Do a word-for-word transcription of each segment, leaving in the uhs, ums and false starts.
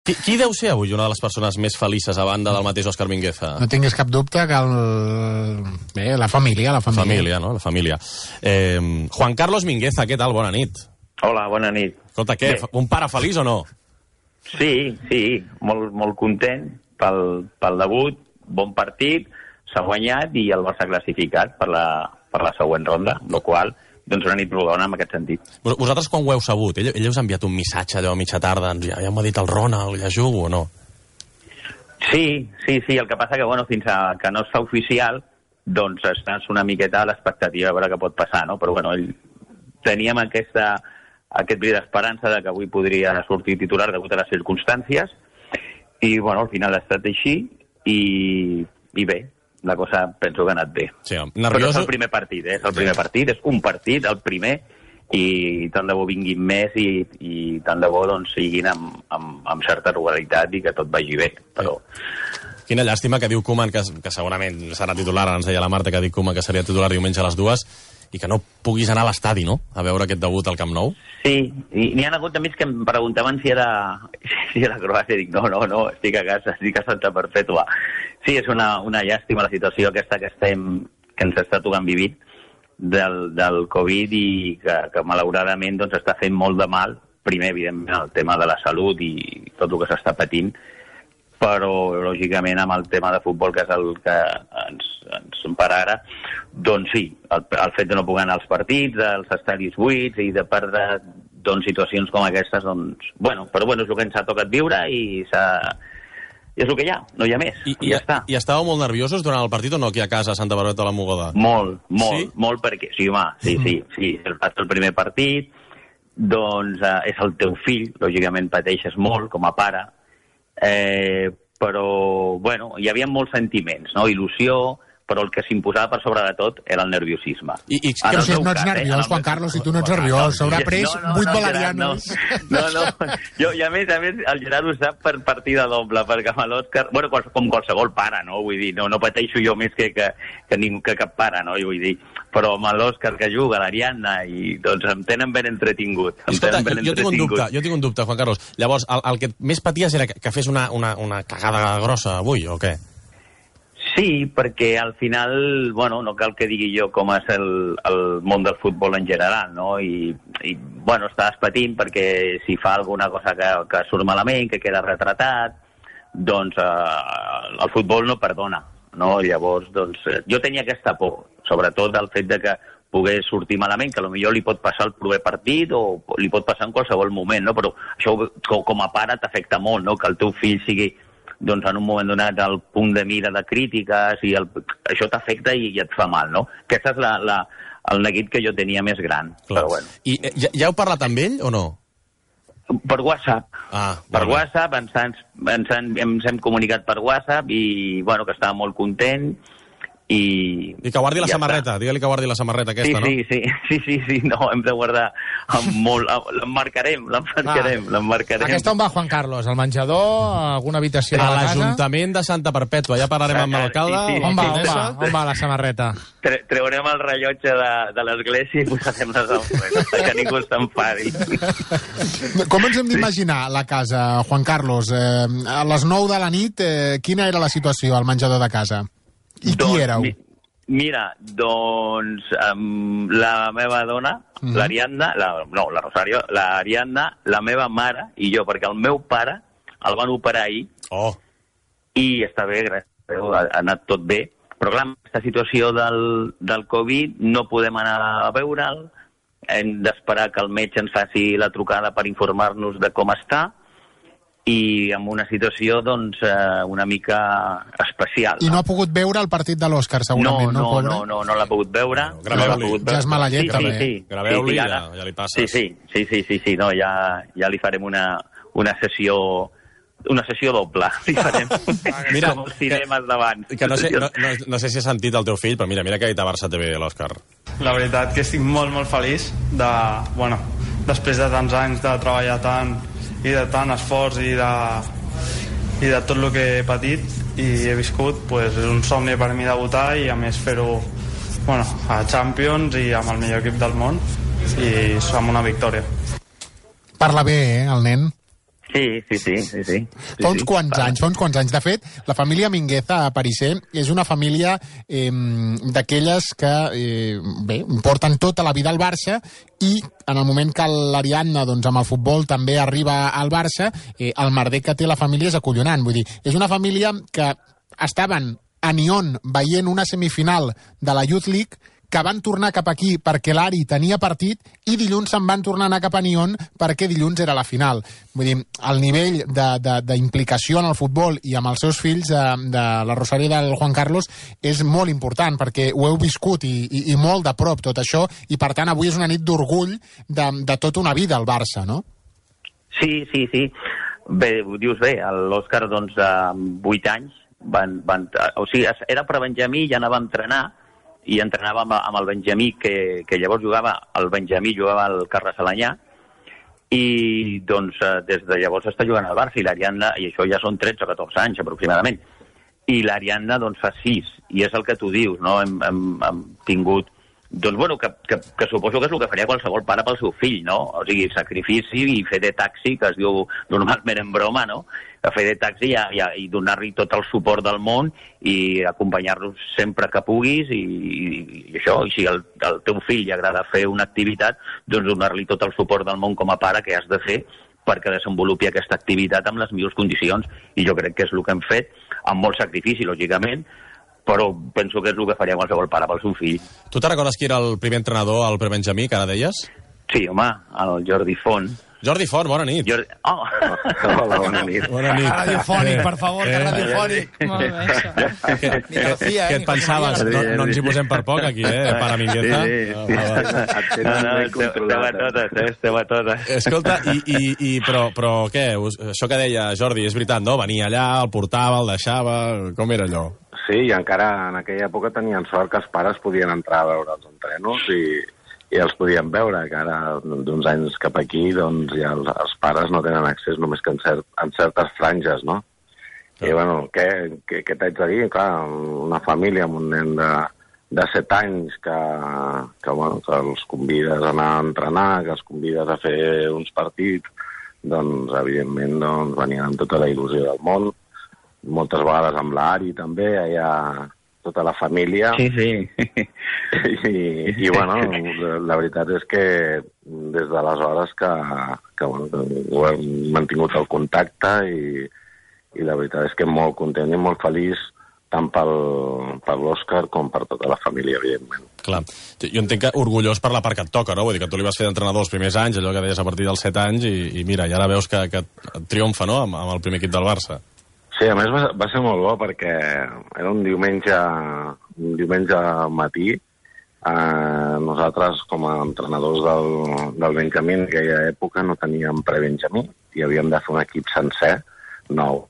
Qui, qui deu ser avui una de les persones més felices a banda del mateix Òscar Mingueza? No tinguis cap dubte que el... Bé, la família, la família. Família, no? La família. Eh, Juan Carlos Mingueza, què tal? Bona nit. Hola, bona nit. Escolta, què? Bé. Un pare feliç o no? Sí, sí, molt, molt content pel, pel debut, bon partit, s'ha guanyat i el Barça classificat per la, per la següent ronda, el qual, doncs una nit rodona en aquest sentit. Vosaltres quan ho heu sabut? Ell, ell us ha enviat un missatge allò a mitja tarda, ja, ja m'ho ha dit el Ronald, ja jugo o no? Sí, sí, sí, el que passa que, bueno, fins a, que no es fa oficial, doncs estàs una miqueta a l'expectativa a veure què pot passar, no? Però, bueno, ell, teníem aquesta, aquest bri d'esperança de que avui podria sortir titular degut a les circumstàncies, i, bueno, al final ha estat així, i, i bé, la cosa penso que ha anat bé. Sí, nervioso... Però és el primer partit, eh? És el primer partit, és un partit, el primer, i tant de bo vinguin més i, i tant de bo doncs, siguin amb, amb, amb certa regularitat i que tot vagi bé, però... Quina llàstima que diu Koeman, que, que segurament serà titular, ens deia la Marta que diu Koeman que seria titular diumenge a les dues, i que no puguis anar a l'estadi, no?, a veure aquest debut al Camp Nou. Sí, i n'hi ha hagut amics que em preguntaven si era, si era Croàcia, i dic, no, no, no, estic a casa, estic a Santa Perpètua. Sí, és una, una llàstima la situació aquesta que estem, que ens està tocant vivint del, del Covid i que, que malauradament doncs, està fent molt de mal, primer, evidentment, el tema de la salut i tot el que s'està patint, però, lògicament, amb el tema de futbol, que és el que ens, ens empara ara, doncs sí, el, el fet de no poder anar als partits, als estadis buits i de perdre doncs, situacions com aquestes, doncs, bueno, però bueno, és el que ens ha tocat viure i s'ha... I és el que hi ha, no hi ha més, I, i, i ja està. I estàveu molt nerviosos durant el partit o no, aquí a casa, a Santa Barbeta de la Mogoda? Molt, molt, sí? molt, perquè... Sí, home, sí, Mm-hmm. sí, sí, el, el primer partit, doncs eh, és el teu fill, lògicament pateixes molt com a pare, eh, però, bueno, hi havia molts sentiments, no?, il·lusió, però el que s'imposava per sobre de tot era el nerviosisme. I, i però si no ets nerviós, Juan Carlos, si tu no ets nerviós, s'haurà pres no, no, vuit no, valerianos. No, no, no. Jo, i a més, a més, el Gerard ho sap per partida doble, perquè amb l'Òscar, bueno, com qualsevol pare, no? Vull dir, no, no pateixo jo més que, que, que, ningú, que cap pare, no? Vull dir, però amb l'Òscar que juga, l'Ariadna, i doncs em tenen ben entretingut. Em Escolta, tenen ben jo, jo, tinc un entretingut. dubte, jo tinc un dubte, Juan Carlos. Llavors, el, el que més paties era que, que fes una, una, una cagada grossa avui, o què? Sí, perquè al final, bueno, no cal que digui jo com és el, el món del futbol en general, no? I, i bueno, estàs patint perquè si fa alguna cosa que, que surt malament, que queda retratat, doncs eh, el futbol no perdona, no? Llavors, doncs, eh, jo tenia aquesta por, sobretot el fet de que pogués sortir malament, que potser li pot passar el proper partit o li pot passar en qualsevol moment, no? Però això com, com a pare t'afecta molt, no? Que el teu fill sigui doncs en un moment donat el punt de mira de crítiques i el, això t'afecta i, i et fa mal, no? Aquest és la, la, el neguit que jo tenia més gran. Clar. Però bueno. I ja, ja heu parlat amb ell o no? Per WhatsApp. Ah, per bé. WhatsApp, ens, ens, ens, ens hem comunicat per WhatsApp i, bueno, que estava molt content i... I que guardi la ja samarreta, digue-li que guardi la samarreta aquesta, sí, no? sí, sí, sí, sí, sí, no, hem de guardar amb molt... L'emmarcarem, l'emmarcarem, l'emmarcarem. Aquesta on va, Juan Carlos? Al menjador? A alguna habitació de A la casa? l'Ajuntament de Santa Perpètua, ja parlarem amb l'alcalde. Sí, sí. On va, on va, on va la samarreta? Tre treurem el rellotge de, de l'església i posarem les alfredes, que ningú s'enfadi. Com ens hem d'imaginar la casa, Juan Carlos? Eh, a les nou de la nit, eh, quina era la situació al menjador de casa? I qui doncs, éreu? Mi mira, doncs um, la meva dona, mm -hmm. l'Ariadna, la, no, la Rosario, l'Ariadna, la meva mare i jo, perquè el meu pare el van operar ahir Oh. i està bé, gràcies, ha, ha anat tot bé, però clar, en aquesta situació del, del Covid no podem anar a veure'l, hem d'esperar que el metge ens faci la trucada per informar-nos de com està, i amb una situació, doncs, eh, una mica especial. I no ha pogut veure el partit de l'Òscar, segurament, no, no, pobre? no, no, no l'ha pogut veure. No, graveu-li. No Ja és mala llet, sí, també. Sí, sí. Graveu-li sí, sí, i ara, ja, ja li passes. Sí, sí, sí, sí, sí, sí, no, ja, ja li farem una, una sessió... Una sessió doble, li farem. Mira, com els cinemes davant. Que no sé, no, no, no sé si has sentit el teu fill, però mira, mira que ha dit a Barça T V, l'Òscar. La veritat que estic molt, molt feliç de, bueno, després de tants anys de treballar tant i de tant esforç i de, i de tot el que he patit i he viscut, pues, és un somni per mi debutar i a més fer-ho, bueno, a Champions i amb el millor equip del món i amb una victòria. Parla bé, eh, el nen? Sí, sí, sí, sí, sí. Fa uns sí, quants sí. anys, fa uns quants anys. De fet, la família Mingueza a Parisser és una família eh, d'aquelles que, eh, bé, porten tota la vida al Barça i en el moment que l'Ariadna, doncs, amb el futbol també arriba al Barça, eh, el merder que té la família és acollonant. Vull dir, és una família que estaven a Nyon veient una semifinal de la Youth League, que van tornar cap aquí perquè l'Ari tenia partit i dilluns se'n van tornar a anar cap a Nyon perquè dilluns era la final. Vull dir, el nivell d'implicació en el futbol i amb els seus fills de, de la Rosario i del Juan Carlos és molt important perquè ho heu viscut i, i, i molt de prop tot això i per tant avui és una nit d'orgull de, de tota una vida al Barça, no? Sí, sí, sí. Bé, ho dius bé, l'Òscar, doncs, amb vuit anys, van, van, o sigui, era per Benjamí, ja anava a entrenar, i entrenava amb, amb el Benjamí, que, que llavors jugava, el Benjamí jugava al Carles Alanyà, i doncs des de llavors està jugant al Barça, i l'Ariadna, i això ja són tretze o catorze anys aproximadament, i l'Ariadna doncs fa sis, i és el que tu dius, no? Hem, hem, hem tingut, doncs bueno, que, que, que suposo que és el que faria qualsevol pare pel seu fill, no? O sigui, sacrifici i fer de taxi, que es diu normalment en broma, no? A fer de taxi i, i, i donar-li tot el suport del món i acompanyar-los sempre que puguis i, i, i això, i si el, el teu fill li agrada fer una activitat, doncs donar-li tot el suport del món com a pare que has de fer perquè desenvolupi aquesta activitat amb les millors condicions, i jo crec que és el que hem fet, amb molt sacrifici, lògicament, però penso que és el que faria qualsevol pare pel seu fill. Tu te recordes qui era el primer entrenador, el Prebenjamí, que ara deies? Sí, home, el Jordi Font. Jordi Font, bona nit. Jordi... Oh. Hola, bona nit. Bona nit. Que radiofònic, per favor, que Eh. radiofònic. Molt bé, això. Què, què, què et pensaves? No, no ens hi posem per poc, aquí, eh? Para Mingueza. Sí, sí. No, no, estem a totes, eh? Estem a totes. Escolta, i, i, i però, però què? Us- Això que deia Jordi, és veritat, no? Venia allà, el portava, el deixava... Com era allò? Sí, i encara en aquella època tenien sort que els pares podien entrar a veure els entrenos i, i els podien veure, que ara d'uns anys cap aquí doncs ja els, els pares no tenen accés només que en, cert, en certes franges, no? I bueno, què, què, què t'haig de dir? Clar, una família amb un nen de, de set anys que, que, bueno, que els convides a anar a entrenar, que els convides a fer uns partits, doncs evidentment doncs, venien amb tota la il·lusió del món, moltes vegades amb l'Ari també, allà tota la família. Sí, sí. I, i bueno, la veritat és que des d'aleshores que, que, bueno, que hem mantingut el contacte i, i la veritat és que molt content i molt feliç tant pel, per l'Òscar com per tota la família, evidentment. Clar. Jo entenc que orgullós per la part que et toca, no? Vull dir que tu li vas fer d'entrenador els primers anys, allò que deies a partir dels set anys, i, i mira, i ara veus que, que triomfa, no?, amb, amb el primer equip del Barça. Sí, a més va, va ser molt bo perquè era un diumenge, un diumenge al matí. Eh, nosaltres, com a entrenadors del, del Benjamí, en aquella època no teníem pre-Benjamí i havíem de fer un equip sencer, nou.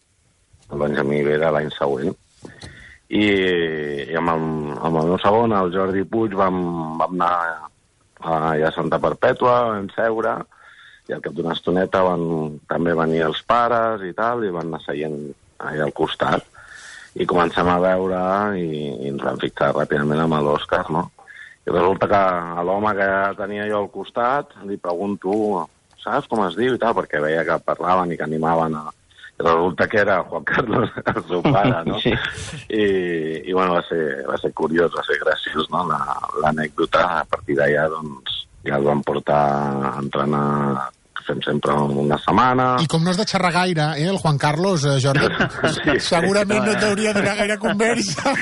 El Benjamí ve de l'any següent. I, i amb, el, amb el meu segon, el Jordi Puig, vam, vam anar allà a Santa Perpètua, vam seure, i al cap d'una estoneta van també venir els pares i tal, i van anar seient allà al costat. I comencem a veure i, i ens vam fixar ràpidament amb l'Òscar, no? I resulta que a l'home que tenia jo al costat li pregunto, saps com es diu i tal, perquè veia que parlaven i que animaven a... I resulta que era Juan Carlos, el seu pare, no? Sí. I, i bueno, va ser, va ser curiós, va ser graciós, no?, l'anècdota. A partir d'allà, doncs, ja el van portar a entrenar, fem sempre una setmana. I com no has de xerrar gaire, eh, el Juan Carlos, eh, Jordi, Sí. segurament no t'hauria de donar gaire conversa.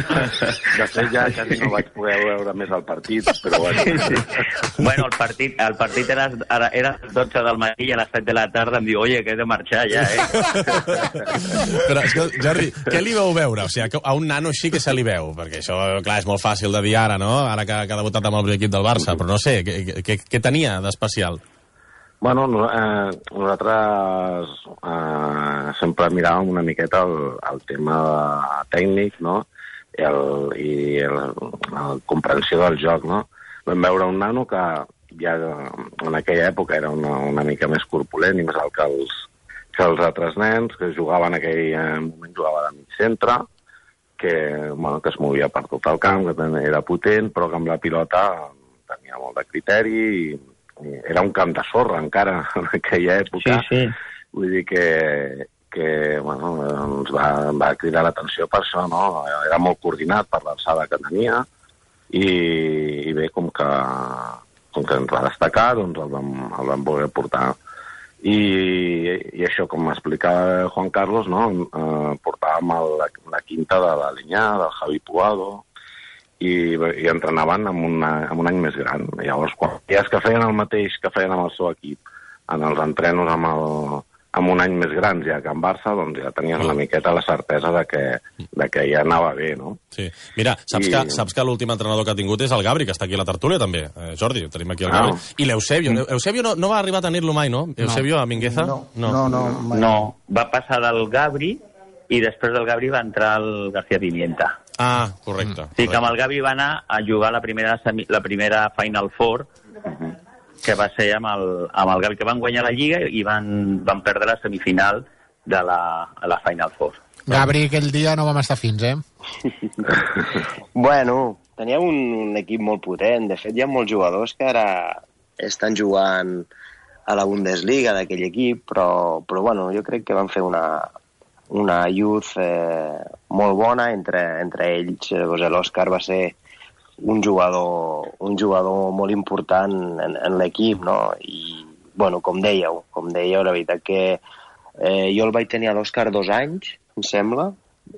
De fet, ja quasi no vaig poder veure més el partit, però bueno. Bueno, el partit, el partit era, era, era a les dotze del matí i a les set de la tarda em diu, oye, que he de marxar ja, eh? Però, escolta, Jordi, què li veu veure? O sigui, a un nano així que se li veu? Perquè això, clar, és molt fàcil de dir ara, no?, ara que, que ha debutat amb el primer equip del Barça, però no sé, què, què, què tenia d'especial? Bueno, no, eh, nosaltres eh, sempre miràvem una miqueta el, el tema tècnic, no?, i, el, i el, la comprensió del joc, no? Vam veure un nano que ja en aquella època era una, una mica més corpulent i més alt que els, que els altres nens, que jugava en aquell moment, jugava de mig centre, que, bueno, que es movia per tot el camp, que era potent, però que amb la pilota tenia molt de criteri i era un camp de sorra encara en aquella època. Sí, sí. vull dir que, que bueno, ens va, va cridar l'atenció per això, no? Era molt coordinat per l'alçada que tenia i, i bé, com que, com que ens va destacar, doncs el vam, el vam voler portar. I, i això, com m'explicava Juan Carlos, no? Eh, portàvem el, la, la quinta de la Linyà, del Javi Puado, i, i entrenaven amb, una, amb un any més gran. Llavors, quan dies que feien el mateix que feien amb el seu equip, en els entrenos amb, el, amb un any més grans ja que en Barça, doncs ja tenies una miqueta la certesa de que, de que ja anava bé, no? Sí. Mira, saps, I... que, saps que l'últim entrenador que ha tingut és el Gabri, que està aquí a la tertúlia també. Eh, Jordi, tenim aquí el ah. Gabri. I l'Eusebio. Mm. Eusebio no, no va arribar a tenir-lo mai, no? Eusebio a Mingueza? No, no, no. No, no, no. Va passar del Gabri i després del Gabri va entrar el García Pimienta. Ah, correcte. Sí, correcte. que amb el Gabri va anar a jugar la primera, semi, la primera Final Four, uh-huh. que va ser amb el, amb el Gabri, que van guanyar la Lliga i van, van perdre la semifinal de la, la Final Four. Gabri, aquell dia no vam estar fins, eh? Bueno, teníem un, un equip molt potent. De fet, hi ha molts jugadors que ara estan jugant a la Bundesliga d'aquell equip, però, però bueno, jo crec que van fer una, una youth eh, molt bona entre, entre ells. Doncs l'Òscar va ser un jugador, un jugador molt important en, en l'equip, no? I, bueno, com dèieu, com dèieu, la veritat que eh, jo el vaig tenir a l'Òscar dos anys, em sembla,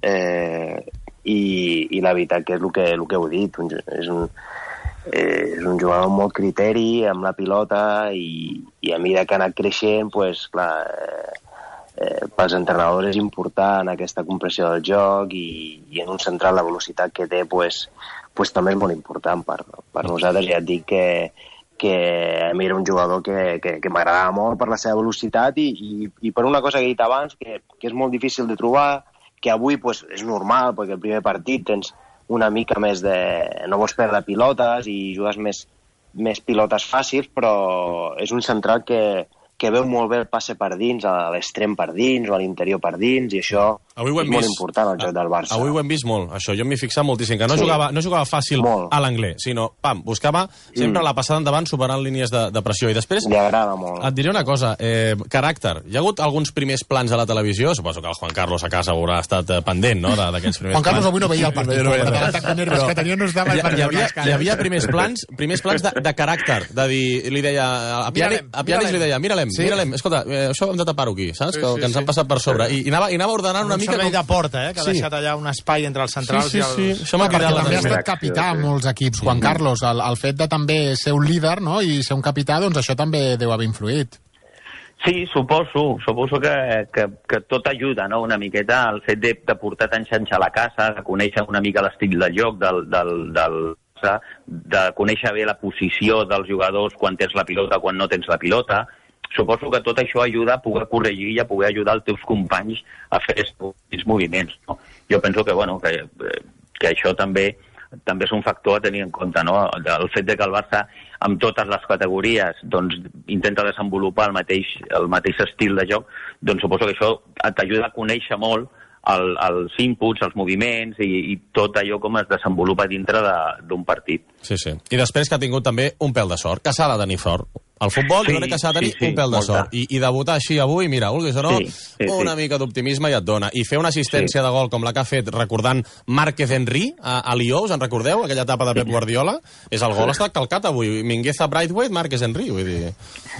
eh, i, i la veritat que és el que, el que heu dit, un, és, un, eh, és un jugador amb molt criteri, amb la pilota, i, i a mesura que ha anat creixent, pues, clar, eh, eh, pels entrenadors és important aquesta compressió del joc, i, i en un central la velocitat que té, pues, pues també és molt important per, per nosaltres. Ja et dic que, que a mi era un jugador que, que, que m'agradava molt per la seva velocitat i, i, i per una cosa que he dit abans, que, que és molt difícil de trobar, que avui pues, és normal, perquè el primer partit tens una mica més de... no vols perdre pilotes i jugues més, més pilotes fàcils, però és un central que, que veu molt bé el passe per dins, a l'extrem per dins o a l'interior per dins, i això és molt vist. important al joc del Barça. Avui ho hem vist molt, això. Jo m'hi he fixat moltíssim, que no, sí. jugava, no jugava fàcil molt. A l'anglès, sinó, pam, buscava sempre mm. la passada endavant superant línies de, de pressió. I després... Li agrada molt. Et diré una cosa, eh, caràcter. Hi ha hagut alguns primers plans a la televisió, suposo que el Juan Carlos a casa haurà estat eh, pendent, no?, d'aquests primers Juan Carlos plans. avui no veia el partit, no veia l'atac de nervis que tenia no es dava hi, per hi, havia, les cares. hi havia primers plans, primers plans de, de caràcter, de dir, li deia, a Pianis, a Pianis li deia, mira-lem, sí. mira-lem, escolta, eh, això hem de tapar-ho aquí, saps? Sí, que, sí, que ens sí. han passat per sobre. I, i, anava, i anava ordenant una un mica... Un servei com... de porta, eh? Que ha sí. deixat allà un espai entre els centrals sí, sí, sí. i els... Això m'ha cridat també ha l'atenció. estat capità en molts equips, Juan Carlos. El, el fet de també ser un líder, no?, i ser un capità, doncs això també deu haver influït. Sí, suposo. Suposo que, que, que tot ajuda, no?, una miqueta el fet de, de portar tant xanxa a la casa, de conèixer una mica l'estil de joc del, del, del, de conèixer bé la posició dels jugadors quan tens la pilota, quan no tens la pilota. Suposo que tot això ajuda a poder corregir i a poder ajudar els teus companys a fer aquests moviments, no? Jo penso que, bueno, que, que això també també és un factor a tenir en compte, no? El fet de que el Barça, amb totes les categories, doncs, intenta desenvolupar el mateix, el mateix estil de joc, doncs suposo que això t'ajuda a conèixer molt el, els inputs, els moviments i, i tot allò com es desenvolupa dintre d'un partit. Sí, sí. I després que ha tingut també un pèl de sort, que s'ha de tenir sort. El futbol, sí, jo crec que s'ha de tenir sí, sí, un pèl de molta. sort. I, I debutar així avui, mira, vulguis o no, sí, sí, una sí. mica d'optimisme ja et dona. I fer una assistència sí. de gol com la que ha fet recordant Márquez Henry a, a Lió, us en recordeu? Aquella etapa de Pep Guardiola. És el gol, ha estat calcat avui. Mingueza, Braithwaite, Márquez Henry, vull dir...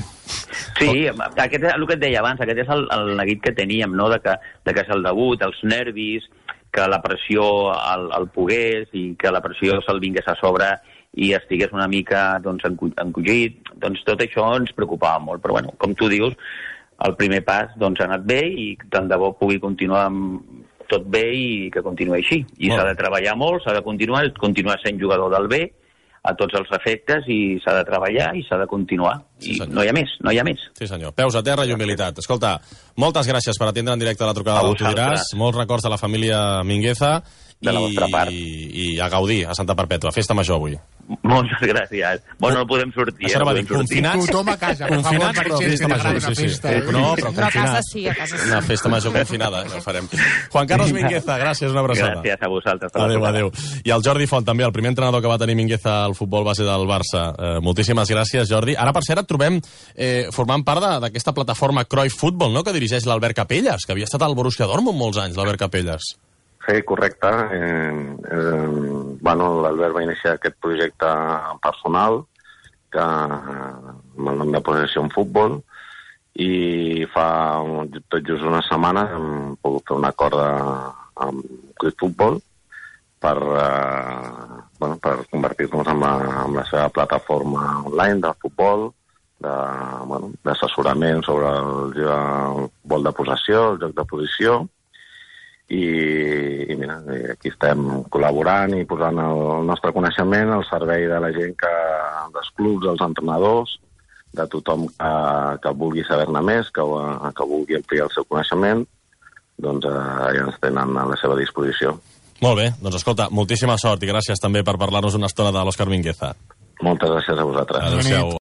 Sí, aquest és el que et deia abans, aquest és el, el neguit que teníem, no?, de que, de que és el debut, els nervis, que la pressió el, el pogués i que la pressió se'l vingués a sobre i estigués una mica doncs, encogit, doncs tot això ens preocupava molt. Però bueno, com tu dius, el primer pas doncs, ha anat bé i tant de bo pugui continuar amb tot bé i que continuï així. I s'ha de treballar molt, s'ha de continuar, continuar sent jugador del bé a tots els efectes i s'ha de treballar i s'ha de continuar. I sí, no hi ha més, no hi ha més. Sí, senyor. Peus a terra i humilitat. Escolta, moltes gràcies per atendre en directe la trucada del Tu diràs. Molts records de la família Mingueza. De la vostra part. I, i a gaudir, a Santa Perpètua. Festa major avui. Moltes gràcies. Bueno, no podem sortir. Això eh? no va dir, confinats. Tothom a casa, per favor, per gent festa major, sí, sí. Festa, eh? No, però confinat. Però a casa sí, a casa sí. Una festa major confinada, ja ho farem. Juan Carlos Mingueza, gràcies, una abraçada. Gràcies a vosaltres. Adéu, adéu. I el Jordi Font, també, el primer entrenador que va tenir Mingueza al futbol base del Barça. Eh, moltíssimes gràcies, Jordi. Ara, per cert, et trobem eh, formant part d'aquesta plataforma Cruyff Football, no?, que dirigeix l'Albert Capelles, que havia estat al Borussia Dortmund molts anys, l'Albert Capelles. Sí, correcte. Eh, eh, bueno, l'Albert va iniciar aquest projecte personal que amb el nom de Possession Football, i fa tot just una setmana hem pogut fer un acord amb Cruyff Football per, eh, bueno, per convertir-nos en, la, en la seva plataforma online de futbol, d'assessorament bueno, sobre el, el vol de possessió, el joc de posició, i, i mira, aquí estem col·laborant i posant el nostre coneixement al servei de la gent que, dels clubs, dels entrenadors, de tothom que, que vulgui saber-ne més, que, que vulgui ampliar el seu coneixement, doncs eh, ja ens tenen a la seva disposició. Molt bé, doncs escolta, moltíssima sort i gràcies també per parlar-nos una estona de l'Òscar Mingueza. Moltes gràcies a vosaltres. Adéu-siau.